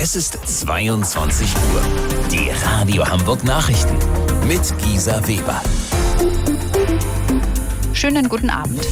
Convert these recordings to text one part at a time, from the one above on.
Es ist 22 Uhr. Die Radio Hamburg Nachrichten mit Gisa Weber. Schönen guten Abend.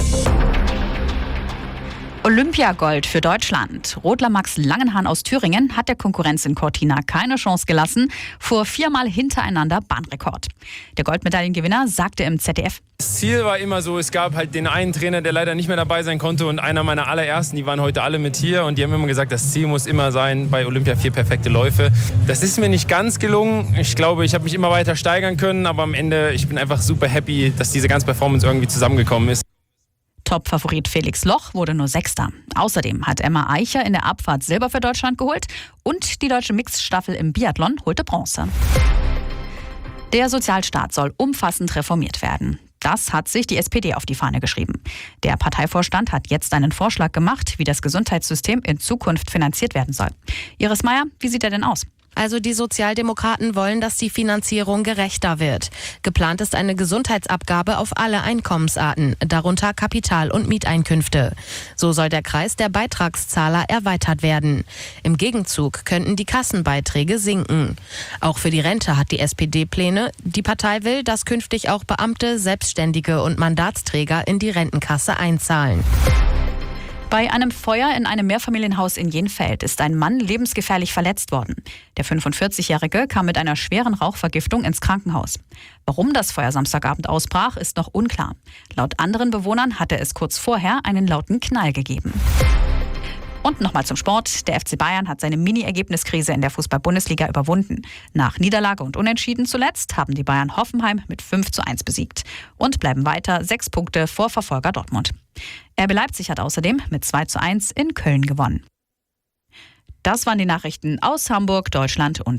Olympiagold für Deutschland. Rodler Max Langenhahn aus Thüringen hat der Konkurrenz in Cortina keine Chance gelassen, fuhr 4-mal hintereinander Bahnrekord. Der Goldmedaillengewinner sagte im ZDF: Das Ziel war immer so, es gab halt den einen Trainer, der leider nicht mehr dabei sein konnte, und einer meiner allerersten, die waren heute alle mit hier, und die haben immer gesagt, das Ziel muss immer sein, bei Olympia 4 perfekte Läufe. Das ist mir nicht ganz gelungen. Ich glaube, ich habe mich immer weiter steigern können, aber am Ende, ich bin einfach super happy, dass diese ganze Performance irgendwie zusammengekommen ist. Top-Favorit Felix Loch wurde nur Sechster. Außerdem hat Emma Eicher in der Abfahrt Silber für Deutschland geholt und die deutsche Mixstaffel im Biathlon holte Bronze. Der Sozialstaat soll umfassend reformiert werden. Das hat sich die SPD auf die Fahne geschrieben. Der Parteivorstand hat jetzt einen Vorschlag gemacht, wie das Gesundheitssystem in Zukunft finanziert werden soll. Iris Meier, wie sieht er denn aus? Also die Sozialdemokraten wollen, dass die Finanzierung gerechter wird. Geplant ist eine Gesundheitsabgabe auf alle Einkommensarten, darunter Kapital- und Mieteinkünfte. So soll der Kreis der Beitragszahler erweitert werden. Im Gegenzug könnten die Kassenbeiträge sinken. Auch für die Rente hat die SPD Pläne. Die Partei will, dass künftig auch Beamte, Selbstständige und Mandatsträger in die Rentenkasse einzahlen. Bei einem Feuer in einem Mehrfamilienhaus in Jenfeld ist ein Mann lebensgefährlich verletzt worden. Der 45-Jährige kam mit einer schweren Rauchvergiftung ins Krankenhaus. Warum das Feuer Samstagabend ausbrach, ist noch unklar. Laut anderen Bewohnern hatte es kurz vorher einen lauten Knall gegeben. Und nochmal zum Sport. Der FC Bayern hat seine Mini-Ergebniskrise in der Fußball-Bundesliga überwunden. Nach Niederlage und Unentschieden zuletzt haben die Bayern Hoffenheim mit 5:1 besiegt und bleiben weiter 6 Punkte vor Verfolger Dortmund. RB Leipzig hat außerdem mit 2:1 in Köln gewonnen. Das waren die Nachrichten aus Hamburg, Deutschland und